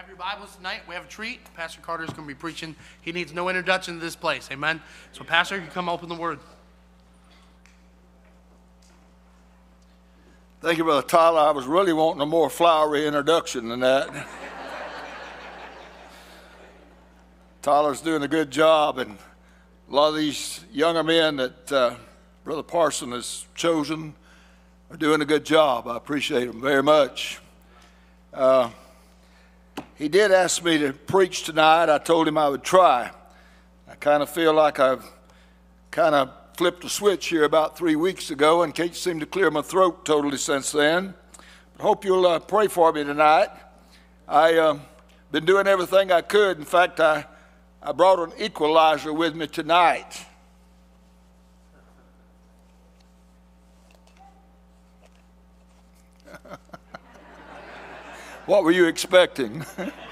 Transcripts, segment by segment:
Grab your Bibles tonight. We have a treat. Pastor Carter is going to be preaching. He needs no introduction to this place. Amen. So, Pastor, you come open the Word. Thank you, Brother Tyler. I was really wanting a more flowery introduction than that. Tyler's doing a good job, and a lot of these younger men that Brother Parson has chosen are doing a good job. I appreciate them very much. He did ask me to preach tonight. I told him I would try. I kind of feel like I've kind of flipped a switch here about 3 weeks ago and can't seem to clear my throat totally since then. But hope you'll pray for me tonight. I've been doing everything I could. In fact, I brought an equalizer with me tonight. What were you expecting?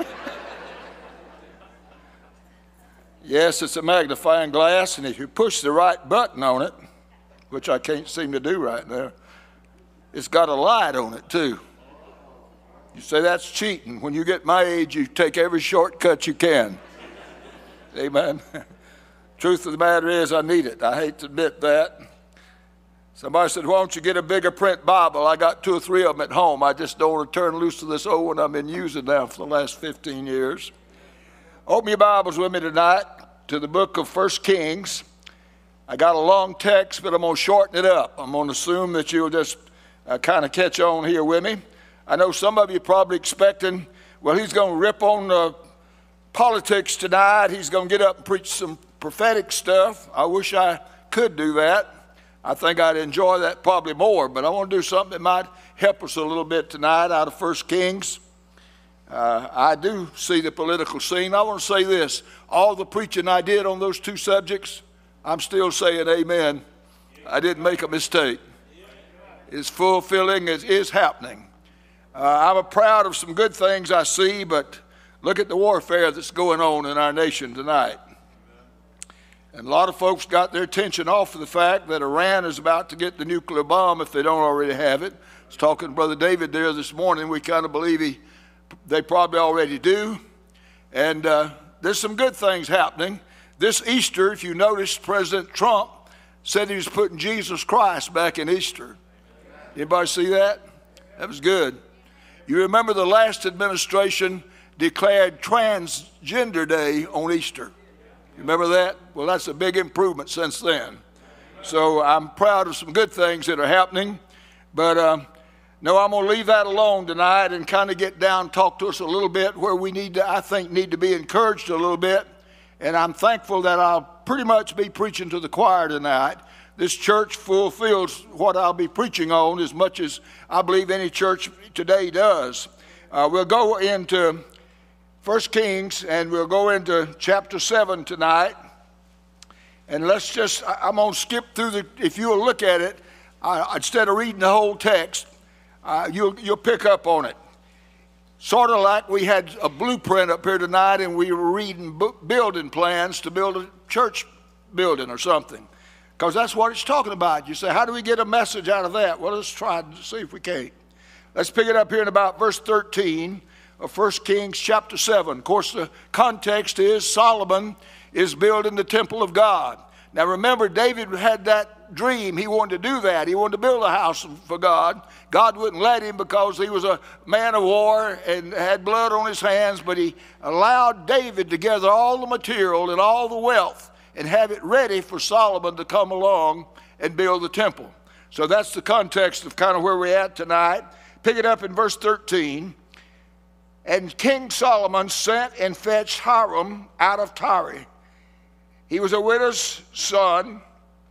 Yes, it's a magnifying glass, and if you push the right button on it, which I can't seem to do right now, it's got a light on it too. You say that's cheating. When you get my age, you take every shortcut you can. Amen. Truth of the matter is, I need it. I hate to admit that. Somebody said, why don't you get a bigger print Bible? I got 2 or 3 of them at home. I just don't want to turn loose to this old one I've been using now for the last 15 years. Open your Bibles with me tonight to the book of 1 Kings. I got a long text, but I'm going to shorten it up. I'm going to assume that you'll just kind of catch on here with me. I know some of you are probably expecting, well, he's going to rip on politics tonight. He's going to get up and preach some prophetic stuff. I wish I could do that. I think I'd enjoy that probably more, but I want to do something that might help us a little bit tonight out of 1 Kings. I do see the political scene. I want to say this. All the preaching I did on those 2 subjects, I'm still saying amen. I didn't make a mistake. It's fulfilling. It is happening. I'm proud of some good things I see, but look at the warfare that's going on in our nation tonight. And a lot of folks got their attention off of the fact that Iran is about to get the nuclear bomb if they don't already have it. I was talking to Brother David there this morning. We kind of believe they probably already do. And there's some good things happening. This Easter, if you notice, President Trump said he was putting Jesus Christ back in Easter. Anybody see that? That was good. You remember the last administration declared Transgender Day on Easter. Remember that? Well, that's a big improvement since then. So I'm proud of some good things that are happening. But no, I'm going to leave that alone tonight and kind of get down and talk to us a little bit where we need to, I think, need to be encouraged a little bit. And I'm thankful that I'll pretty much be preaching to the choir tonight. This church fulfills what I'll be preaching on as much as I believe any church today does. We'll go into 1 Kings, and we'll go into chapter 7 tonight. And let's just, I'm going to skip through if you'll look at it, instead of reading the whole text, you'll pick up on it. Sort of like we had a blueprint up here tonight, and we were reading building plans to build a church building or something. Because that's what it's talking about. You say, how do we get a message out of that? Well, let's try to see if we can. Let's pick it up here in about verse 13. Of 1 Kings chapter 7. Of course, the context is Solomon is building the temple of God. Now remember, David had that dream. He wanted to do that. He wanted to build a house for God. God wouldn't let him because he was a man of war and had blood on his hands, but he allowed David to gather all the material and all the wealth and have it ready for Solomon to come along and build the temple. So that's the context of kind of where we're at tonight. Pick it up in verse 13. And King Solomon sent and fetched Hiram out of Tyre. He was a widow's son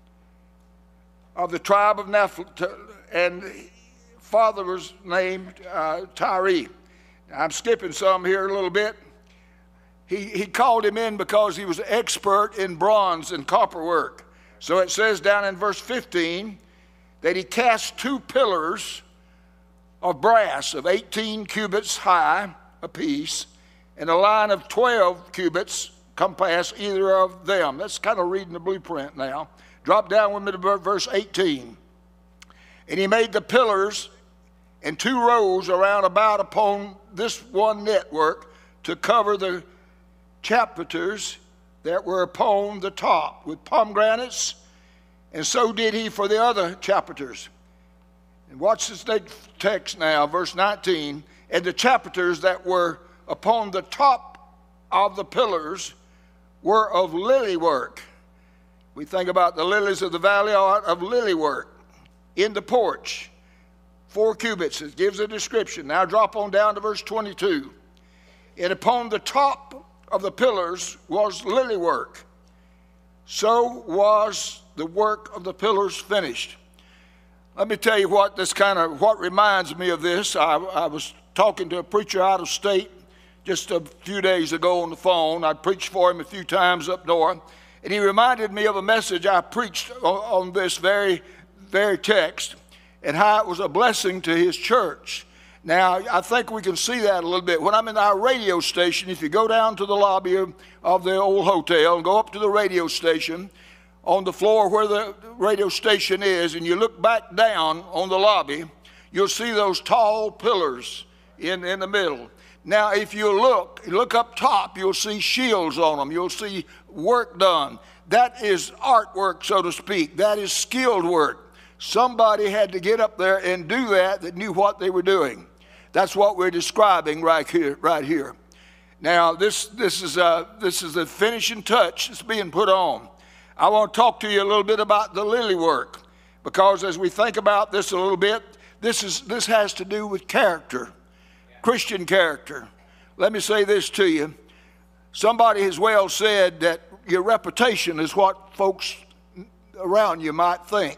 of the tribe of Naphtali, and father was named Tyre. I'm skipping some here a little bit. He called him in because he was an expert in bronze and copper work. So it says down in verse 15 that he cast 2 pillars of brass of 18 cubits high apiece, and a line of 12 cubits compass either of them. That's kind of reading the blueprint now. Drop down with me to verse 18. And he made the pillars in 2 rows around about upon this one network to cover the chapiters that were upon the top with pomegranates, and so did he for the other chapiters. And watch this text now, verse 19. And the chapiters that were upon the top of the pillars were of lily work. We think about the lilies of the valley are of lily work. In the porch, 4 cubits. It gives a description. Now drop on down to verse 22. And upon the top of the pillars was lily work. So was the work of the pillars finished. Let me tell you what reminds me of this. I was talking to a preacher out of state just a few days ago on the phone. I preached for him a few times up north, and he reminded me of a message I preached on this very text and how it was a blessing to his church. Now, I think we can see that a little bit. When I'm in our radio station, if you go down to the lobby of the old hotel and go up to the radio station, on the floor where the radio station is, and you look back down on the lobby, you'll see those tall pillars in the middle. Now, if you look up top, you'll see shields on them. You'll see work done. That is artwork, so to speak. That is skilled work. Somebody had to get up there and do that knew what they were doing. That's what we're describing right here. Now, this is the finishing touch that's being put on. I want to talk to you a little bit about the lily work, because as we think about this a little bit, this has to do with character, Christian character. Let me say this to you. Somebody has well said that your reputation is what folks around you might think,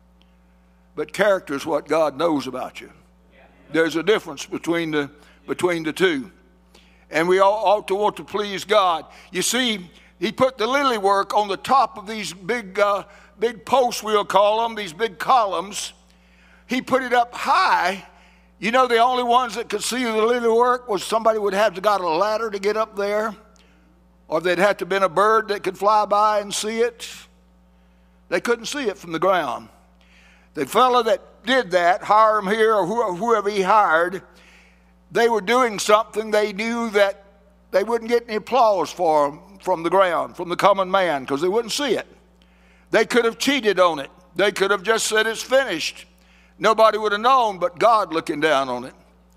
but character is what God knows about you. There's a difference between the two, and we all ought to want to please God. You see, he put the lily work on the top of these big posts, we'll call them, these big columns. He put it up high. You know, the only ones that could see the lily work was somebody would have to got a ladder to get up there, or they'd have to been a bird that could fly by and see it. They couldn't see it from the ground. The fellow that did that, Hiram here or whoever he hired, they were doing something they knew that they wouldn't get any applause for from the ground, from the common man, because they wouldn't see it. They could have cheated on it. They could have just said it's finished. Nobody would have known but God looking down on it.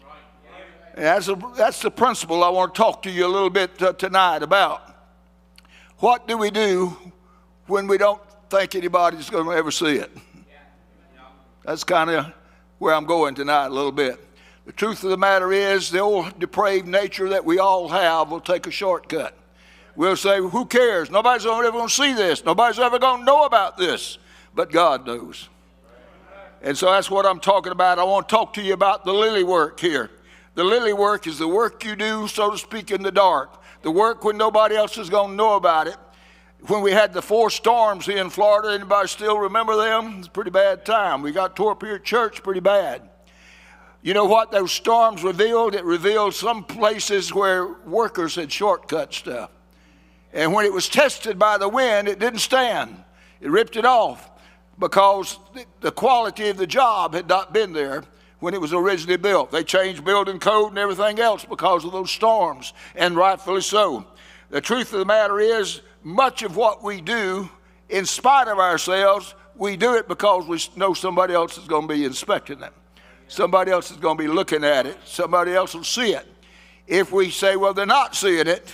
And that's the principle I want to talk to you a little bit tonight about. What do we do when we don't think anybody's going to ever see it? That's kind of where I'm going tonight a little bit. The truth of the matter is, the old depraved nature that we all have will take a shortcut. We'll say, who cares? Nobody's ever going to see this. Nobody's ever going to know about this. But God knows. And so that's what I'm talking about. I want to talk to you about the lily work here. The lily work is the work you do, so to speak, in the dark. The work when nobody else is going to know about it. When we had the 4 storms here in Florida, anybody still remember them? It's a pretty bad time. We got tore up here at church pretty bad. You know what those storms revealed? It revealed some places where workers had shortcut stuff. And when it was tested by the wind, it didn't stand. It ripped it off because the quality of the job had not been there when it was originally built. They changed building code and everything else because of those storms, and rightfully so. The truth of the matter is, much of what we do, in spite of ourselves, we do it because we know somebody else is going to be inspecting it. Somebody else is going to be looking at it. Somebody else will see it. If we say, well, they're not seeing it,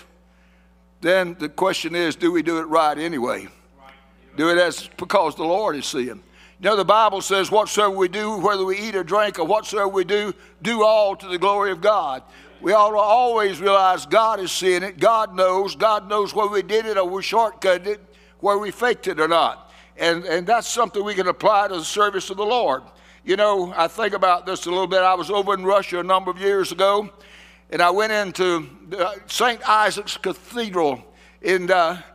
then the question is, do we do it right anyway? Do it because the Lord is seeing. You know, the Bible says, whatsoever we do, whether we eat or drink or whatsoever we do all to the glory of God. We ought to always realize God is seeing it. God knows. God knows whether we did it or we shortcutted it, whether we faked it or not. And that's something we can apply to the service of the Lord. You know, I think about this a little bit. I was over in Russia a number of years ago, and I went into St. Isaac's Cathedral in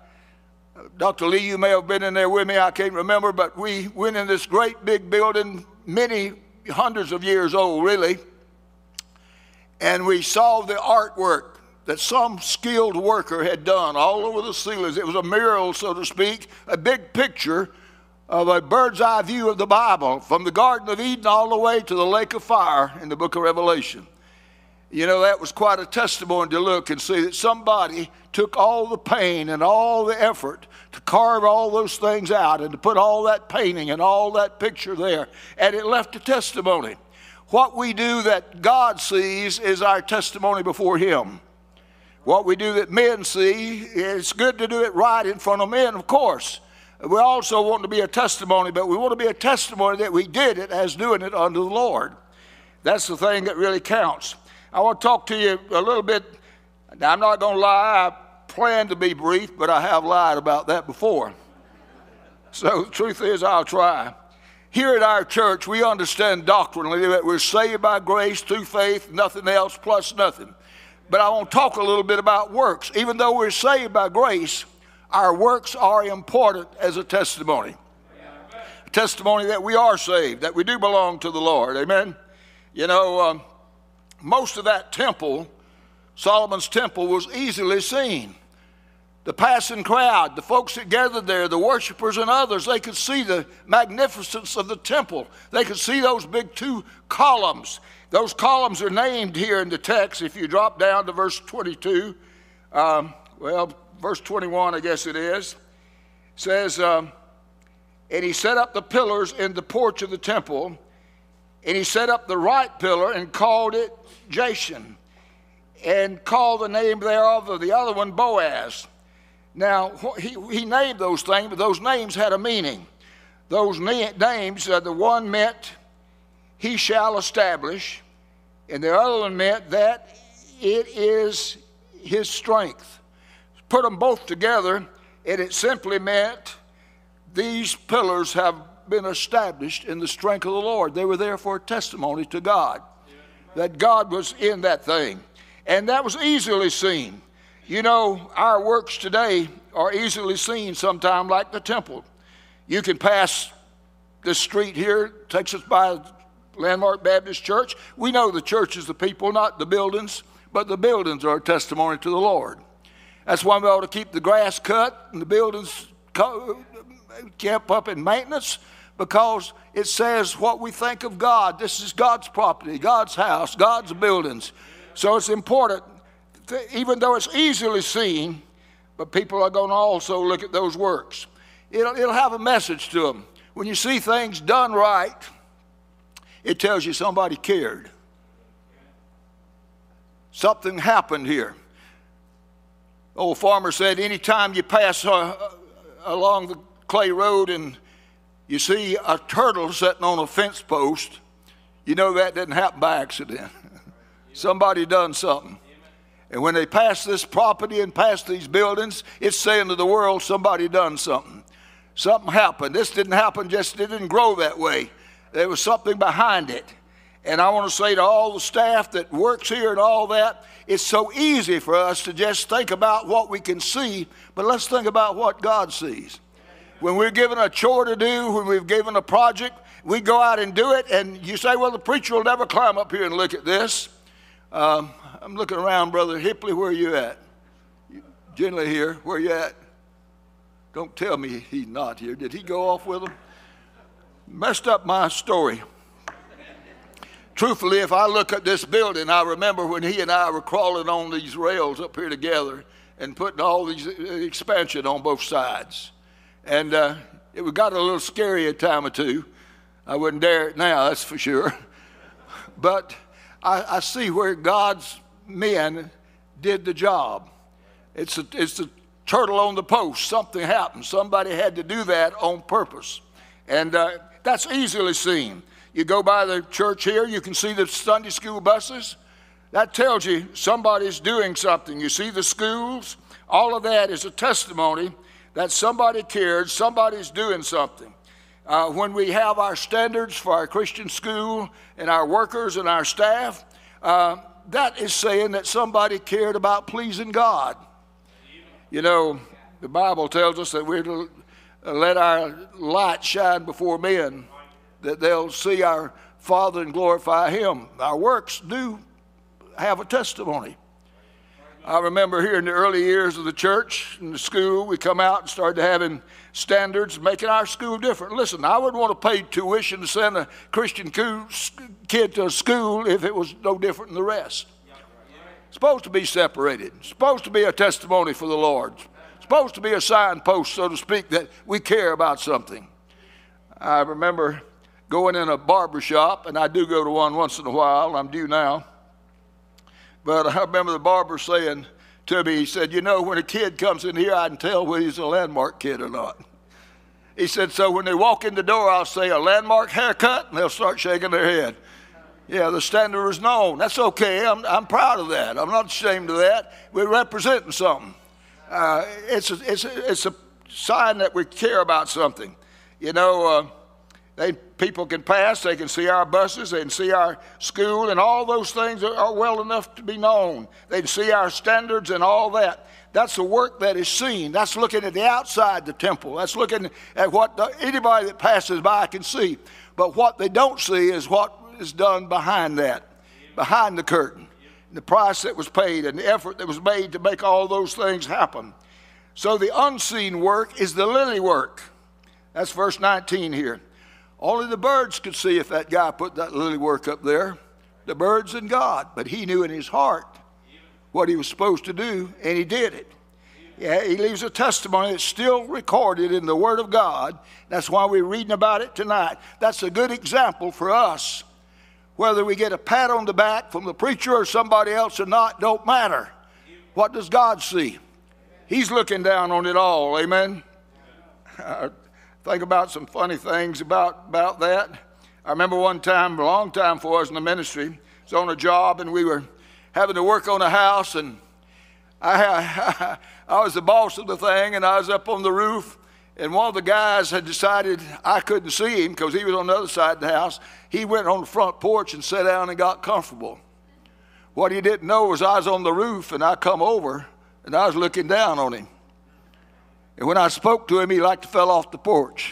Dr. Lee, you may have been in there with me, I can't remember, but we went in this great big building, many hundreds of years old, really, and we saw the artwork that some skilled worker had done all over the ceilings. It was a mural, so to speak, a big picture of a bird's eye view of the Bible, from the Garden of Eden all the way to the lake of fire in the book of Revelation. You know, that was quite a testimony to look and see that somebody took all the pain and all the effort to carve all those things out and to put all that painting and all that picture there, and it left a testimony. What we do that God sees is our testimony before Him. What we do that men see, it's good to do it right in front of men, of course. We also want to be a testimony, but we want to be a testimony that we did it as doing it unto the Lord. That's the thing that really counts. I want to talk to you a little bit. Now, I'm not going to lie. I planned to be brief, but I have lied about that before. So the truth is, I'll try. Here at our church, we understand doctrinally that we're saved by grace through faith, nothing else plus nothing. But I want to talk a little bit about works. Even though we're saved by grace, our works are important as a testimony. A testimony that we are saved, that we do belong to the Lord. Amen? You know, most of that temple, Solomon's temple, was easily seen. The passing crowd, the folks that gathered there, the worshipers and others, they could see the magnificence of the temple. They could see those big 2 columns. Those columns are named here in the text. If you drop down to verse 22, verse 21, I guess it is, says, and he set up the pillars in the porch of the temple, and he set up the right pillar and called it Jashan, and called the name thereof of the other one Boaz. Now, he named those things, but those names had a meaning. Those names, the one meant he shall establish, and the other one meant that it is his strength. Put them both together, and it simply meant these pillars have been established in the strength of the Lord. They were there for a testimony to God, that God was in that thing. And that was easily seen. You know, our works today are easily seen sometime like the temple. You can pass this street here, takes us by Landmark Baptist Church. We know the church is the people, not the buildings, but the buildings are a testimony to the Lord. That's why we ought to keep the grass cut and the buildings kept up in maintenance, because it says what we think of God. This is God's property, God's house, God's buildings. So it's important, even though it's easily seen, but people are going to also look at those works. It'll have a message to them. When you see things done right, it tells you somebody cared. Something happened here. Old farmer said, anytime you pass along the clay road and you see a turtle sitting on a fence post, you know that didn't happen by accident. Somebody done something. And when they pass this property and pass these buildings, it's saying to the world, somebody done something. Something happened. This didn't happen it didn't grow that way. There was something behind it. And I want to say to all the staff that works here and all that, it's so easy for us to just think about what we can see, but let's think about what God sees. When we're given a chore to do, when we've given a project, we go out and do it, and you say, well, the preacher will never climb up here and look at this. I'm looking around, Brother Hipley, where are you at? Generally here, where you at? Don't tell me he's not here. Did he go off with them? Messed up my story. Truthfully, if I look at this building, I remember when he and I were crawling on these rails up here together and putting all these expansion on both sides. And it got a little scary a time or two. I wouldn't dare it now, that's for sure. But I see where God's men did the job. It's the turtle on the post. Something happened. Somebody had to do that on purpose. And that's easily seen. You go by the church here, you can see the Sunday school buses. That tells you somebody's doing something. You see the schools. All of that is a testimony that somebody cared, somebody's doing something. When we have our standards for our Christian school and our workers and our staff, that is saying that somebody cared about pleasing God. You know, the Bible tells us that we're to let our light shine before men, that they'll see our Father and glorify Him. Our works do have a testimony. I remember here in the early years of the church, in the school, we come out and started having standards, making our school different. Listen, I wouldn't want to pay tuition to send a Christian kid to a school if it was no different than the rest. Supposed to be separated. Supposed to be a testimony for the Lord. Supposed to be a signpost, so to speak, that we care about something. I remember going in a barber shop, and I do go to one once in a while. I'm due now. But I remember the barber saying to me, he said, you know, when a kid comes in here, I can tell whether he's a Landmark kid or not. He said, so when they walk in the door, I'll say, a Landmark haircut, and they'll start shaking their head. Yeah, the standard is known. That's okay. I'm proud of that. I'm not ashamed of that. We're representing something. It's a sign that we care about something. You know, people can pass. They can see our buses. They can see our school, and all those things are well enough to be known. They can see our standards and all that. That's the work that is seen. That's looking at the outside the temple. That's looking at what anybody that passes by can see. But what they don't see is what is done behind that, behind the curtain. The price that was paid and the effort that was made to make all those things happen. So the unseen work is the lily work. That's verse 19 here. Only the birds could see if that guy put that lily work up there. The birds and God. But he knew in his heart what he was supposed to do, and he did it. Yeah, he leaves a testimony that's still recorded in the Word of God. That's why we're reading about it tonight. That's a good example for us. Whether we get a pat on the back from the preacher or somebody else or not, don't matter. What does God see? He's looking down on it all, amen? Think about some funny things about that. I remember one time, a long time for us in the ministry, I was on a job and we were having to work on a house, and I was the boss of the thing, and I was up on the roof, and one of the guys had decided I couldn't see him because he was on the other side of the house. He went on the front porch and sat down and got comfortable. What he didn't know was I was on the roof, and I come over, and I was looking down on him. And when I spoke to him, he like to fell off the porch.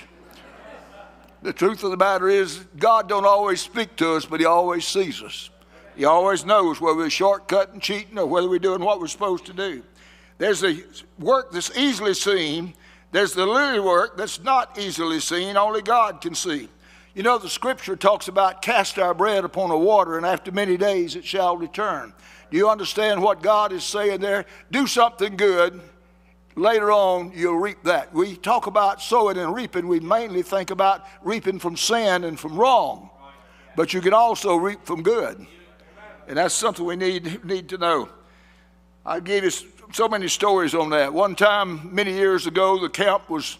The truth of the matter is, God don't always speak to us, but he always sees us. He always knows whether we're shortcutting, cheating, or whether we're doing what we're supposed to do. There's the work that's easily seen. There's the lily work that's not easily seen. Only God can see. You know, the scripture talks about cast our bread upon the water, and after many days it shall return. Do you understand what God is saying there? Do something good. Later on, you'll reap that. We talk about sowing and reaping. We mainly think about reaping from sin and from wrong. But you can also reap from good. And that's something we need to know. I gave you so many stories on that. One time, many years ago, the camp was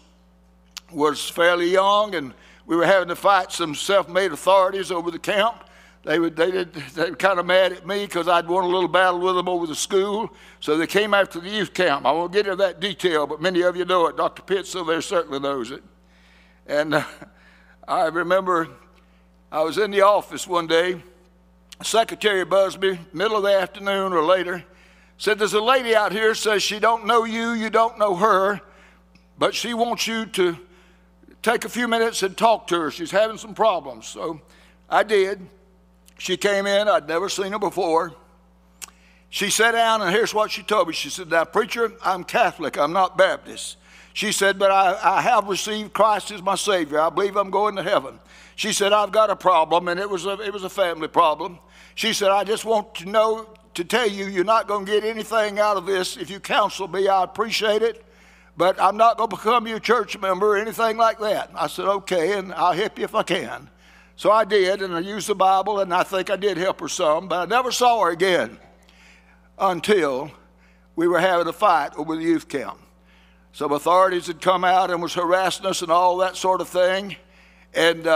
fairly young, and we were having to fight some self-made authorities over the camp. They were kind of mad at me because I'd won a little battle with them over the school. So they came after the youth camp. I won't get into that detail, but many of you know it. Dr. Pitts over there certainly knows it. And I remember I was in the office one day. Secretary buzzed me, middle of the afternoon or later, said, there's a lady out here, says she don't know you, you don't know her, but she wants you to take a few minutes and talk to her. She's having some problems. So I did. She came in. I'd never seen her before. She sat down, and here's what she told me. She said, now, preacher, I'm Catholic. I'm not Baptist. She said, but I have received Christ as my Savior. I believe I'm going to heaven. She said, I've got a problem, and it was a family problem. She said, I just want to tell you, you're not going to get anything out of this. If you counsel me, I appreciate it, but I'm not going to become your church member or anything like that. I said, okay, and I'll help you if I can. So I did, and I used the Bible, and I think I did help her some, but I never saw her again until we were having a fight over the youth camp. Some authorities had come out and was harassing us and all that sort of thing, and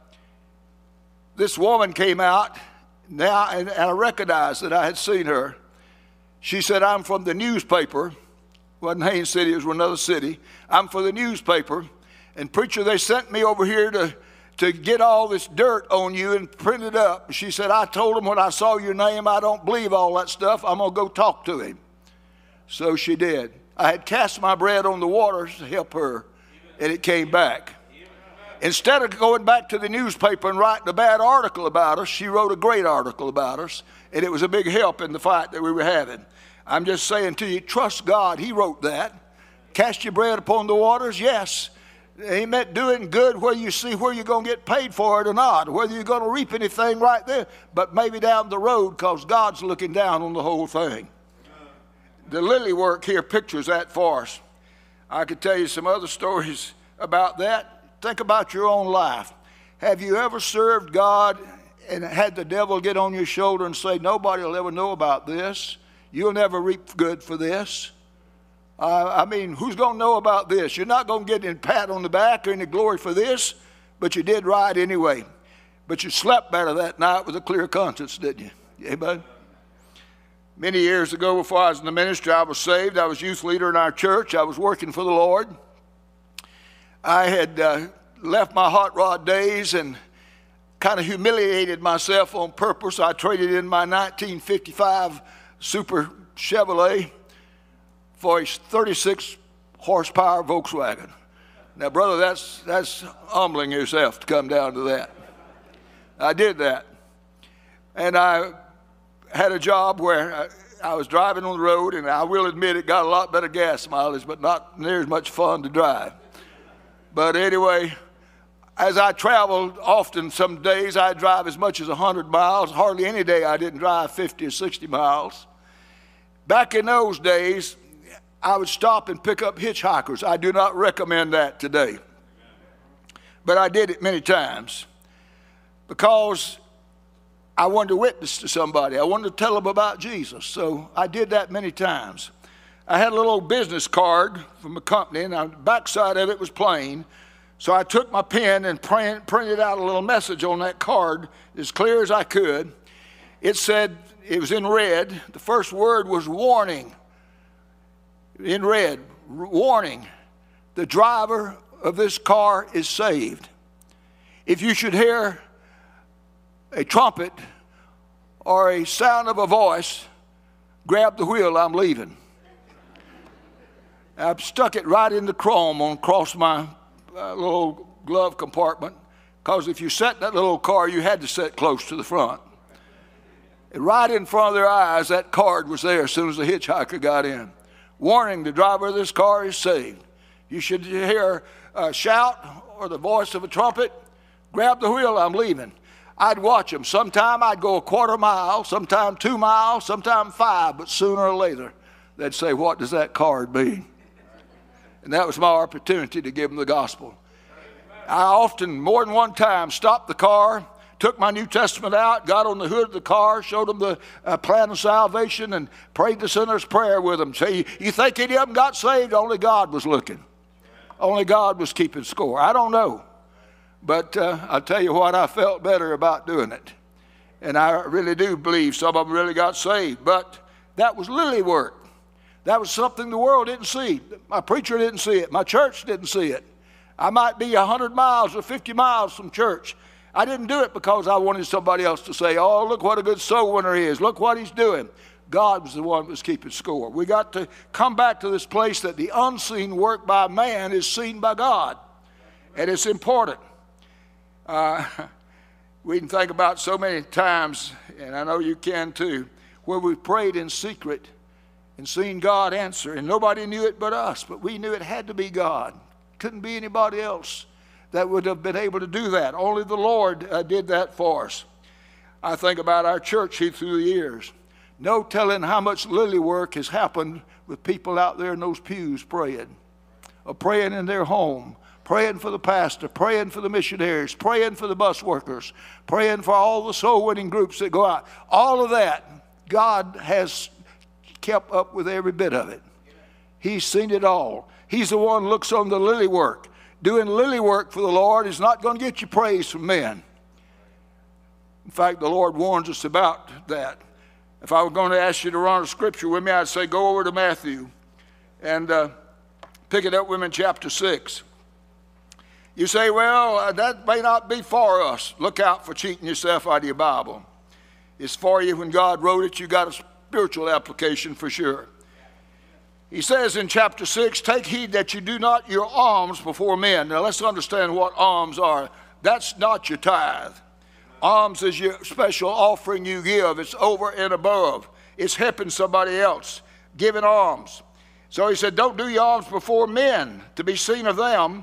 this woman came out now, and I recognized that I had seen her. She said, I'm from the newspaper. It wasn't Haines City, it was another city. I'm from the newspaper, and preacher, they sent me over here to get all this dirt on you and print it up. She said, I told him when I saw your name, I don't believe all that stuff. I'm going to go talk to him. So she did. I had cast my bread on the waters to help her, and it came back. Instead of going back to the newspaper and writing a bad article about us, she wrote a great article about us, and it was a big help in the fight that we were having. I'm just saying to you, trust God. He wrote that. Cast your bread upon the waters, yes. It ain't meant doing good where you see where you're going to get paid for it or not, whether you're going to reap anything right there, but maybe down the road, because God's looking down on the whole thing. The lily work here pictures that for us. I could tell you some other stories about that. Think about your own life. Have you ever served God and had the devil get on your shoulder and say, nobody will ever know about this? You'll never reap good for this? I mean, who's going to know about this? You're not going to get any pat on the back or any glory for this, but you did right anyway. But you slept better that night with a clear conscience, didn't you? Amen. Many years ago, before I was in the ministry, I was saved. I was youth leader in our church. I was working for the Lord. I had left my hot rod days and kind of humiliated myself on purpose. I traded in my 1955 Super Chevrolet for a 36 horsepower Volkswagen. Now, brother, that's humbling yourself to come down to that. I did that. And I had a job where I was driving on the road, and I will admit it got a lot better gas mileage, but not near as much fun to drive. But anyway, as I traveled, often some days I'd drive as much as 100 miles. Hardly any day I didn't drive 50 or 60 miles. Back in those days, I would stop and pick up hitchhikers. I do not recommend that today. But I did it many times because I wanted to witness to somebody. I wanted to tell them about Jesus. So I did that many times. I had a little business card from a company, and on the backside of it was plain. So I took my pen and printed out a little message on that card as clear as I could. It said, it was in red. The first word was warning. In red, warning. The driver of this car is saved. If you should hear a trumpet or a sound of a voice, grab the wheel, I'm leaving. I've stuck it right in the chrome across my little glove compartment, because if you sat in that little car, you had to sit close to the front. And right in front of their eyes, that card was there as soon as the hitchhiker got in. Warning, the driver of this car is saved. You should hear a shout or the voice of a trumpet, grab the wheel, I'm leaving. I'd watch them. Sometime I'd go a quarter mile, sometime 2 miles, sometime 5, but sooner or later they'd say, what does that card mean? And that was my opportunity to give them the gospel. I often, more than one time, stopped the car, took my New Testament out, got on the hood of the car, showed them the plan of salvation, and prayed the sinner's prayer with them. Say, you think any of them got saved? Only God was looking. Only God was keeping score. I don't know. But I'll tell you what, I felt better about doing it. And I really do believe some of them really got saved. But that was lily work. That was something the world didn't see. My preacher didn't see it. My church didn't see it. I might be 100 miles or 50 miles from church. I didn't do it because I wanted somebody else to say, oh, look what a good soul winner he is. Look what he's doing. God was the one that was keeping score. We got to come back to this place that the unseen work by man is seen by God. And it's important. We can think about so many times, and I know you can too, where we prayed in secret and seen God answer, and nobody knew it but us, but we knew it had to be God. Couldn't be anybody else that would have been able to do that. Only the Lord did that for us. I think about our church here through the years. No telling how much lily work has happened with people out there in those pews praying, or praying in their home, praying for the pastor, praying for the missionaries, praying for the bus workers, praying for all the soul-winning groups that go out. All of that, God has kept up with every bit of it. He's seen it all. He's the one who looks on the lily work. Doing lily work for the Lord is not going to get you praise from men. In fact, the Lord warns us about that. If I were going to ask you to run a scripture with me, I'd say go over to Matthew and pick it up with me in chapter 6. You say, well, that may not be for us. Look out for cheating yourself out of your Bible. It's for you. When God wrote it, you got a spiritual application for sure. He says in chapter 6, take heed that you do not your alms before men. Now let's understand what alms are. That's not your tithe. Alms is your special offering you give. It's over and above. It's helping somebody else, giving alms. So he said, don't do your alms before men to be seen of them.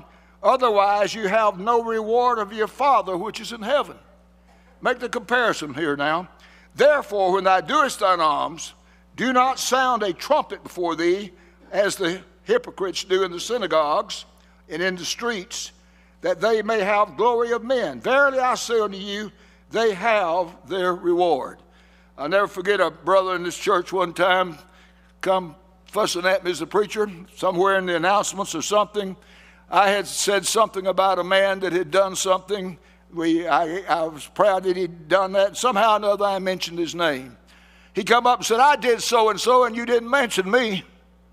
Otherwise you have no reward of your Father which is in heaven. Make the comparison here now. Therefore, when thou doest thine alms, do not sound a trumpet before thee, as the hypocrites do in the synagogues and in the streets, that they may have glory of men. Verily I say unto you, they have their reward. I'll never forget a brother in this church one time come fussing at me as a preacher, somewhere in the announcements or something. I had said something about a man that had done something. I was proud that he'd done that. Somehow or another I mentioned his name. He come up and said, I did so-and-so and you didn't mention me.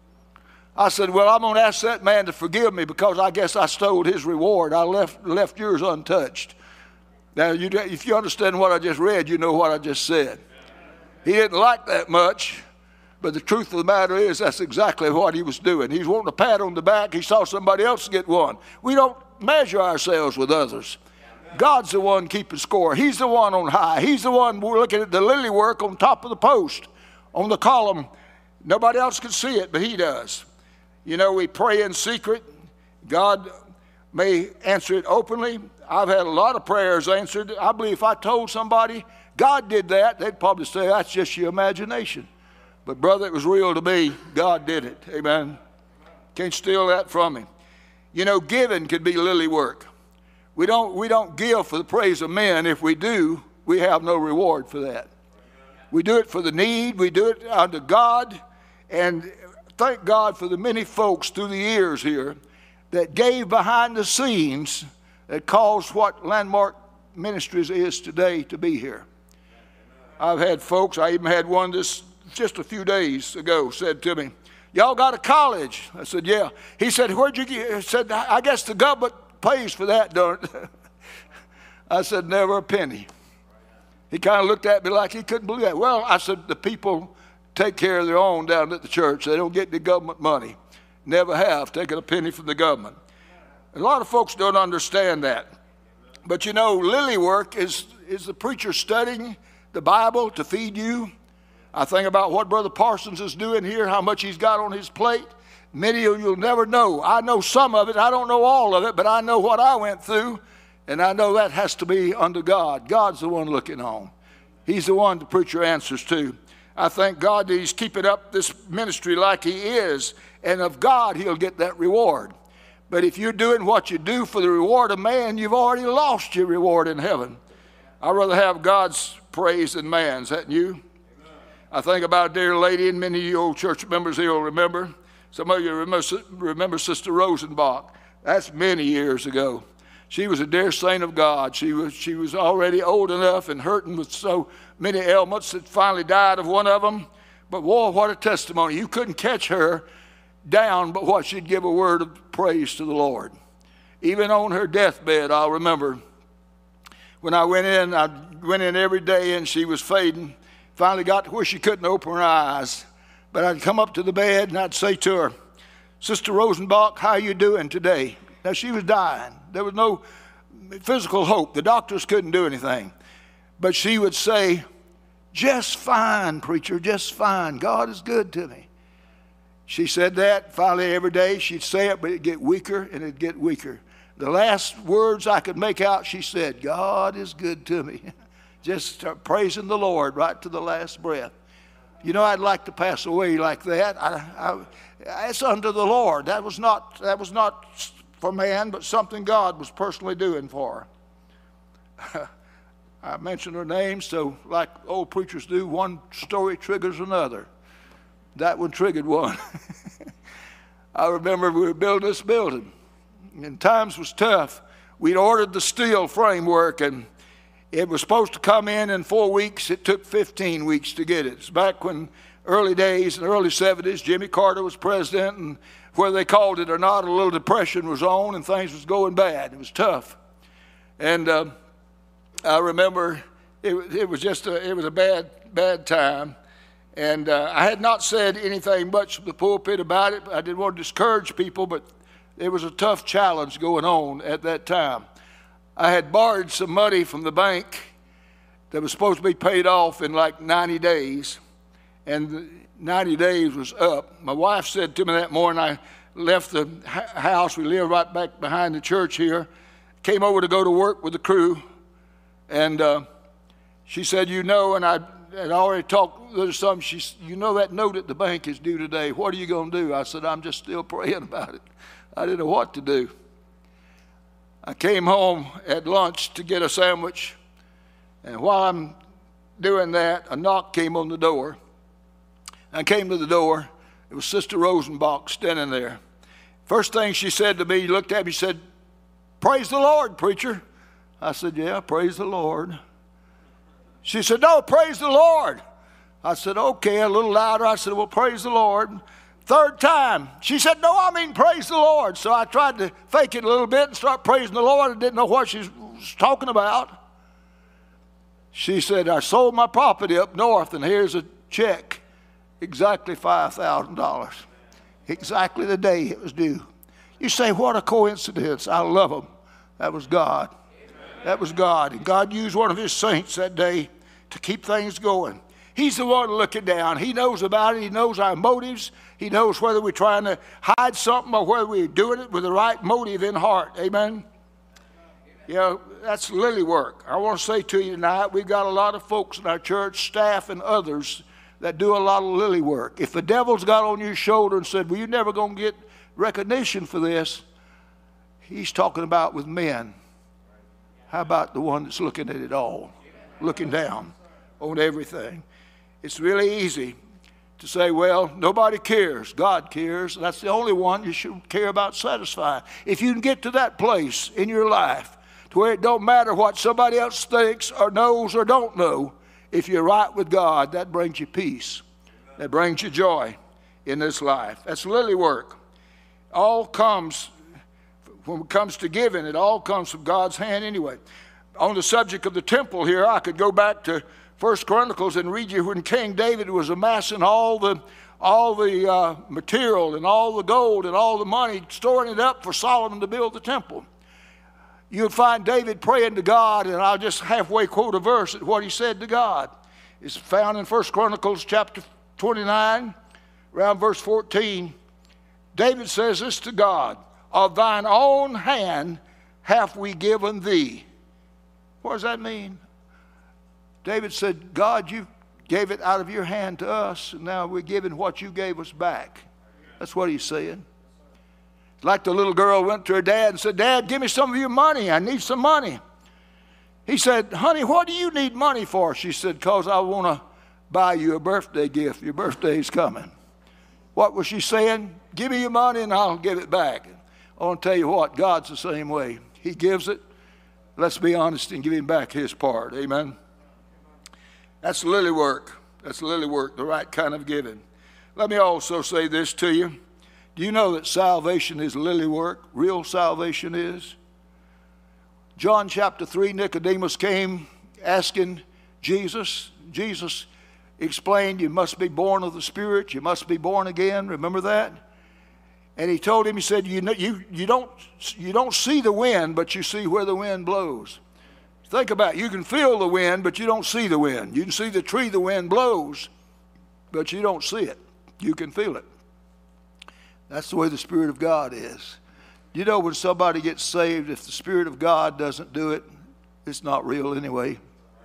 I said, well, I'm going to ask that man to forgive me because I guess I stole his reward. I left yours untouched. Now, if you understand what I just read, you know what I just said. He didn't like that much, but the truth of the matter is that's exactly what he was doing. He was wanting a pat on the back. He saw somebody else get one. We don't measure ourselves with others. God's the one keeping score. He's the one on high. He's the one, we're looking at the lily work on top of the post, on the column. Nobody else can see it, but he does. You know, we pray in secret. God may answer it openly. I've had a lot of prayers answered. I believe if I told somebody God did that, they'd probably say, that's just your imagination. But brother, it was real to me. God did it. Amen. Can't steal that from him. You know, giving could be lily work. We don't give for the praise of men. If we do, we have no reward for that. We do it for the need. We do it unto God. And thank God for the many folks through the years here that gave behind the scenes that caused what Landmark Ministries is today to be here. I've had folks, I even had one just a few days ago, said to me, y'all got a college? I said, yeah. He said, where'd you get? He said, I guess the government pays for that, don't it? I said, never a penny. He kind of looked at me like he couldn't believe that. Well, I said, the people take care of their own down at the church. They don't get the government money. Never have taken a penny from the government. A lot of folks don't understand that. But you know, lily work is the preacher studying the Bible to feed you. I think about what Brother Parsons is doing here, how much he's got on his plate. Many of you'll never know. I know some of it. I don't know all of it, but I know what I went through, and I know that has to be unto God. God's the one looking on. He's the one the preacher answers to. I thank God that he's keeping up this ministry like he is, and of God he'll get that reward. But if you're doing what you do for the reward of man, you've already lost your reward in heaven. I'd rather have God's praise than man's, hadn't you? I think about a dear lady, and many of you old church members here will remember. Some of you remember Sister Rosenbach. That's many years ago. She was a dear saint of God. She was already old enough and hurting with so many ailments that finally died of one of them. But boy, what a testimony. You couldn't catch her down, but what, she'd give a word of praise to the Lord. Even on her deathbed, I'll remember when I went in every day and she was fading. Finally got to where she couldn't open her eyes. But I'd come up to the bed and I'd say to her, Sister Rosenbach, how you doing today? Now she was dying. There was no physical hope. The doctors couldn't do anything. But she would say, just fine, preacher, just fine. God is good to me. She said that finally every day. She'd say it, but it'd get weaker and it'd get weaker. The last words I could make out, she said, God is good to me. Just praising the Lord right to the last breath. You know, I'd like to pass away like that. It's unto the Lord. That was not for man, but something God was personally doing for her. I mentioned her name, so like old preachers do, one story triggers another. That one triggered one. I remember we were building this building, and times was tough. We'd ordered the steel framework, and it was supposed to come in 4 weeks. It took 15 weeks to get it. It's back when early days, in the early 70s, Jimmy Carter was president, and whether they called it or not, a little depression was on, and things was going bad. It was tough. And I remember it was a bad time. And I had not said anything much from the pulpit about it. I didn't want to discourage people, but it was a tough challenge going on at that time. I had borrowed some money from the bank that was supposed to be paid off in like 90 days, and 90 days was up. My wife said to me that morning, left the house. We live right back behind the church here. Came over to go to work with the crew. And she said, you know, and I had already talked with her some. She said, you know that note at the bank is due today. What are you going to do? I said, I'm just still praying about it. I didn't know what to do. I came home at lunch to get a sandwich. And while I'm doing that, a knock came on the door. I came to the door. It was Sister Rosenbach standing there. First thing she said to me, looked at me, said, praise the Lord, preacher. I said, yeah, praise the Lord. She said, no, praise the Lord. I said, okay, a little louder. I said, well, praise the Lord. Third time, she said, no, I mean praise the Lord. So I tried to fake it a little bit and start praising the Lord. I didn't know what she was talking about. She said, I sold my property up north, and here's a check, exactly $5,000, exactly the day it was due. You say, what a coincidence. I love them. That was God. That was God. And God used one of his saints that day to keep things going. He's the one looking down. He knows about it. He knows our motives. He knows whether we're trying to hide something or whether we're doing it with the right motive in heart. Amen? You know, that's lily work. I want to say to you tonight, we've got a lot of folks in our church, staff and others, that do a lot of lily work. If the devil's got on your shoulder and said, well, you're never going to get recognition for this, he's talking about with men. How about the one that's looking at it all, looking down on everything? It's really easy to say, well, nobody cares. God cares. That's the only one you should care about satisfying. If you can get to that place in your life to where it don't matter what somebody else thinks or knows or don't know, if you're right with God, that brings you peace. That brings you joy in this life. That's lily work. All comes, when it comes to giving, it all comes from God's hand anyway. On the subject of the temple here, I could go back to 1 Chronicles and read you when King David was amassing all the material and all the gold and all the money, storing it up for Solomon to build the temple. You'll find David praying to God, and I'll just halfway quote a verse at what he said to God. It's found in 1 Chronicles chapter 29, around verse 14. David says this to God, of thine own hand have we given thee. What does that mean? David said, God, you gave it out of your hand to us, and now we're giving what you gave us back. That's what he's saying. Like the little girl went to her dad and said, Dad, give me some of your money. I need some money. He said, honey, what do you need money for? She said, because I want to buy you a birthday gift. Your birthday's coming. What was she saying? Give me your money and I'll give it back. I want to tell you what, God's the same way. He gives it. Let's be honest and give him back his part. Amen. That's lily work. That's lily work, the right kind of giving. Let me also say this to you. Do you know that salvation is lily work? Real salvation is? John chapter 3, Nicodemus came asking Jesus. Jesus explained, you must be born of the Spirit. You must be born again. Remember that? And he told him, he said, you don't see the wind, but you see where the wind blows. Think about it. You can feel the wind, but you don't see the wind. You can see the tree the wind blows, but you don't see it. You can feel it. That's the way the Spirit of God is. You know, when somebody gets saved, if the Spirit of God doesn't do it, it's not real anyway.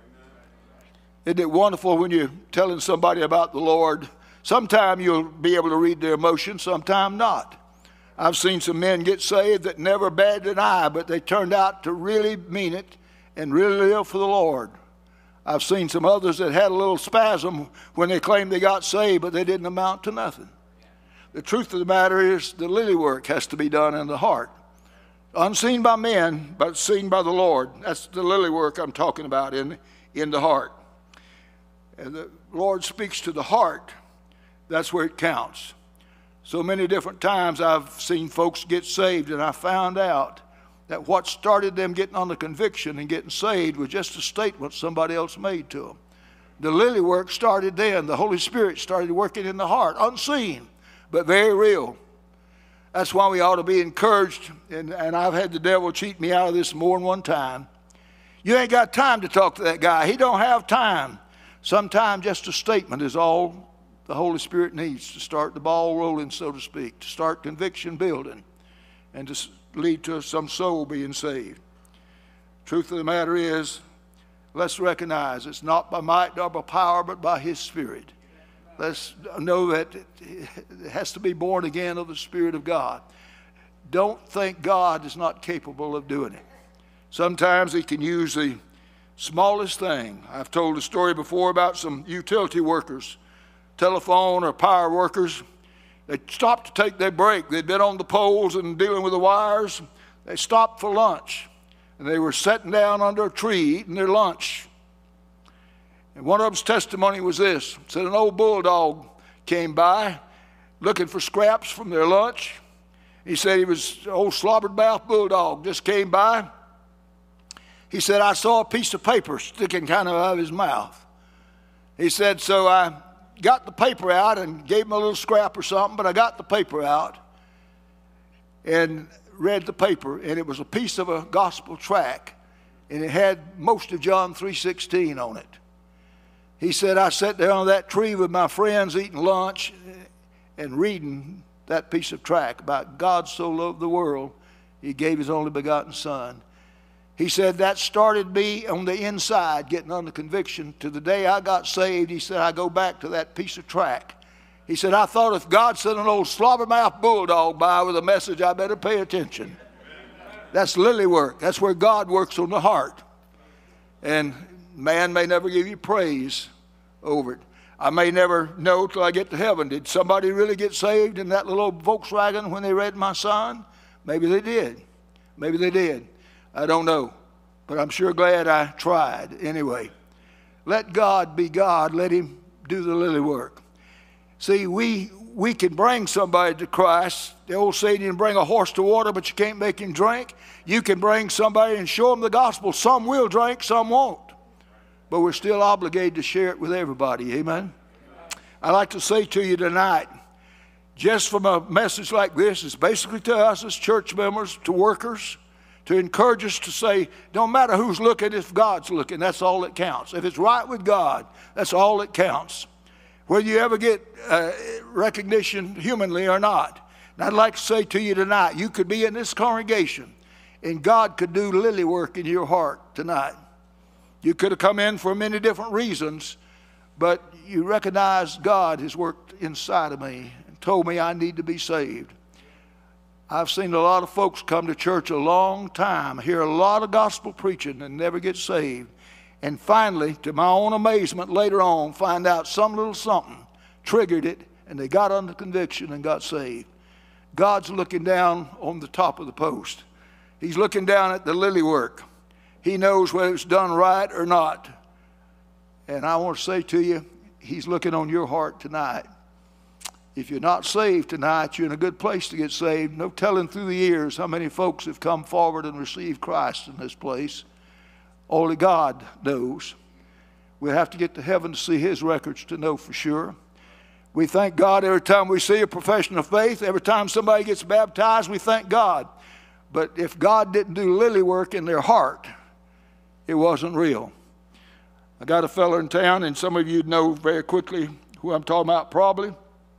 Isn't it wonderful when you're telling somebody about the Lord? Sometime you'll be able to read their emotions, sometime not. I've seen some men get saved that never batted an eye, but they turned out to really mean it and really live for the Lord. I've seen some others that had a little spasm when they claimed they got saved, but they didn't amount to nothing. The truth of the matter is the lily work has to be done in the heart. Unseen by men, but seen by the Lord. That's the lily work I'm talking about in the heart. And the Lord speaks to the heart. That's where it counts. So many different times I've seen folks get saved, and I found out that what started them getting on the conviction and getting saved was just a statement somebody else made to them. The lily work started then. The Holy Spirit started working in the heart, unseen, but very real. That's why we ought to be encouraged, and I've had the devil cheat me out of this more than one time. You ain't got time to talk to that guy. He don't have time. Sometimes just a statement is all the Holy Spirit needs to start the ball rolling, so to speak, to start conviction building, and to lead to some soul being saved. Truth of the matter is, let's recognize it's not by might nor by power, but by His Spirit. Let's know that it has to be born again of the Spirit of God. Don't think God is not capable of doing it. Sometimes He can use the smallest thing. I've told a story before about some utility workers, telephone or power workers. They stopped to take their break. They'd been on the poles and dealing with the wires. They stopped for lunch, and they were sitting down under a tree eating their lunch. And one of them's testimony was this. Said an old bulldog came by looking for scraps from their lunch. He said he was an old slobbered mouth bulldog, just came by. He said, I saw a piece of paper sticking kind of out of his mouth. He said, so I got the paper out and gave him a little scrap or something, but I got the paper out and read the paper, and it was a piece of a gospel tract, and it had most of John 3:16 on it. He said, I sat there on that tree with my friends eating lunch and reading that piece of tract about God so loved the world, He gave His only begotten Son. He said, that started me on the inside, getting under conviction. To the day I got saved, he said, I go back to that piece of tract. He said, I thought if God sent an old slobbermouth bulldog by with a message, I better pay attention. That's lily work. That's where God works on the heart. And man may never give you praise over it. I may never know till I get to heaven. Did somebody really get saved in that little old Volkswagen when they read my son? Maybe they did. Maybe they did. I don't know. But I'm sure glad I tried anyway. Let God be God. Let Him do the lily work. See, we can bring somebody to Christ. The old saying, you can bring a horse to water, but you can't make him drink. You can bring somebody and show them the gospel. Some will drink, some won't. But we're still obligated to share it with everybody. Amen? I'd like to say to you tonight, just from a message like this, it's basically to us as church members, to workers, to encourage us to say, don't matter who's looking, if God's looking, that's all that counts. If it's right with God, that's all that counts. Whether you ever get recognition humanly or not. And I'd like to say to you tonight, you could be in this congregation and God could do lily work in your heart tonight. You could have come in for many different reasons, but you recognize God has worked inside of me and told me I need to be saved. I've seen a lot of folks come to church a long time, hear a lot of gospel preaching and never get saved. And finally, to my own amazement, later on, find out some little something triggered it, and they got under conviction and got saved. God's looking down on the top of the post. He's looking down at the lily work. He knows whether it's done right or not. And I want to say to you, He's looking on your heart tonight. If you're not saved tonight, you're in a good place to get saved. No telling through the years how many folks have come forward and received Christ in this place. Only God knows. We'll have to get to heaven to see His records to know for sure. We thank God every time we see a profession of faith. Every time somebody gets baptized, we thank God. But if God didn't do lily work in their heart, it wasn't real. I got a fella in town, and some of you know very quickly who I'm talking about probably.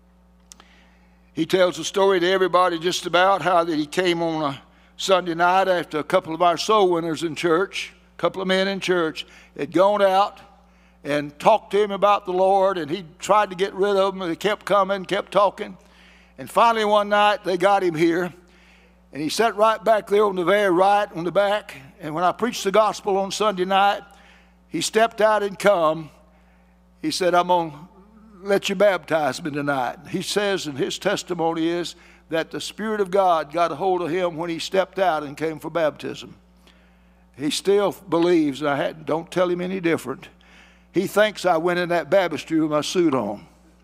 He tells a story to everybody just about how that he came on a Sunday night after a couple of our soul winners in church, a couple of men in church had gone out and talked to him about the Lord, and he tried to get rid of them, and they kept coming, kept talking. And finally one night they got him here, and he sat right back there on the very right on the back. And when I preached the gospel on Sunday night, he stepped out and come. He said, I'm going to let you baptize me tonight. He says, and his testimony is that the Spirit of God got a hold of him when he stepped out and came for baptism. He still believes, and don't tell him any different. He thinks I went in that baptistry with my suit on.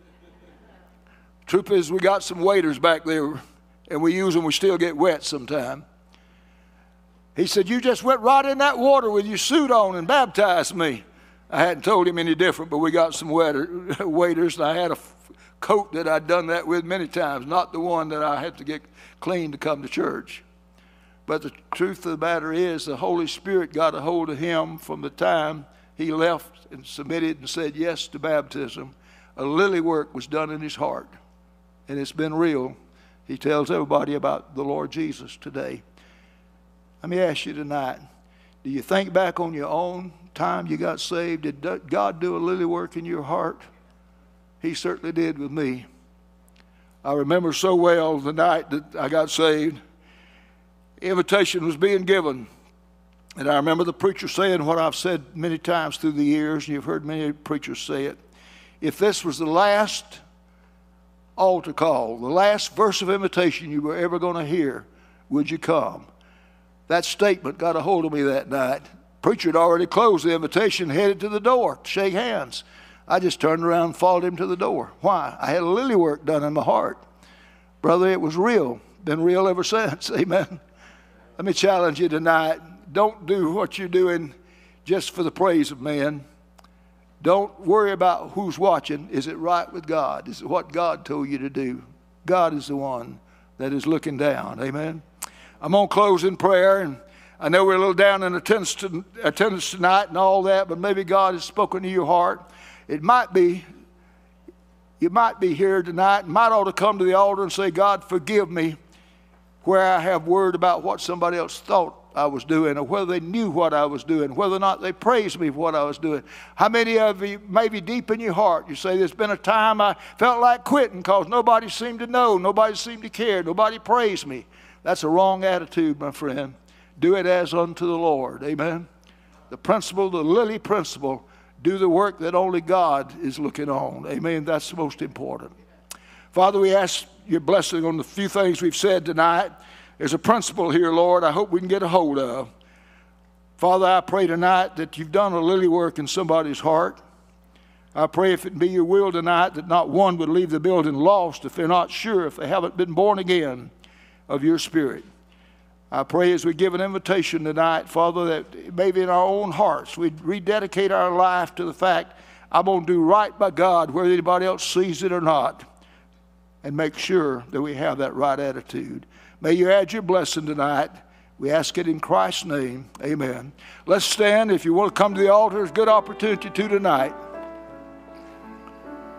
Truth is, we got some waiters back there, and we use them, we still get wet sometime. He said, you just went right in that water with your suit on and baptized me. I hadn't told him any different, but we got some waiters, and I had a coat that I'd done that with many times, not the one that I had to get clean to come to church. But the truth of the matter is the Holy Spirit got a hold of him from the time he left and submitted and said yes to baptism a lily work was done in his heart. And it's been real. He tells everybody about the Lord Jesus today. Let me ask you tonight, do you think back on your own time you got saved? Did God do a lily work in your heart? He certainly did with me. I remember so well the night that I got saved. Invitation was being given. And I remember the preacher saying what I've said many times through the years, and you've heard many preachers say it. If this was the last altar call, the last verse of invitation you were ever going to hear, would you come? That statement got a hold of me that night. Preacher had already closed the invitation, headed to the door to shake hands. I just turned around and followed him to the door. Why? I had a lily work done in my heart. Brother, it was real. Been real ever since. Amen. Let me challenge you tonight. Don't do what you're doing just for the praise of man. Don't worry about who's watching. Is it right with God? Is it what God told you to do? God is the one that is looking down. Amen. I'm going to close in prayer, and I know we're a little down in attendance tonight and all that, but maybe God has spoken to your heart. It might be, you might be here tonight, might ought to come to the altar and say, God, forgive me where I have worried about what somebody else thought I was doing, or whether they knew what I was doing, whether or not they praised me for what I was doing. How many of you, maybe deep in your heart, you say, there's been a time I felt like quitting because nobody seemed to know, nobody seemed to care, nobody praised me. That's a wrong attitude, my friend. Do it as unto the Lord. Amen. The principle, the lily principle, do the work that only God is looking on. Amen. That's the most important. Father, we ask your blessing on the few things we've said tonight. There's a principle here, Lord, I hope we can get a hold of. Father, I pray tonight that you've done a lily work in somebody's heart. I pray if it be your will tonight that not one would leave the building lost if they're not sure, if they haven't been born again of your Spirit. I pray as we give an invitation tonight, Father, that maybe in our own hearts we'd rededicate our life to the fact, I'm going to do right by God whether anybody else sees it or not, and make sure that we have that right attitude. May you add your blessing tonight. We ask it in Christ's name. Amen. Let's stand. If you want to come to the altar, it's a good opportunity to tonight.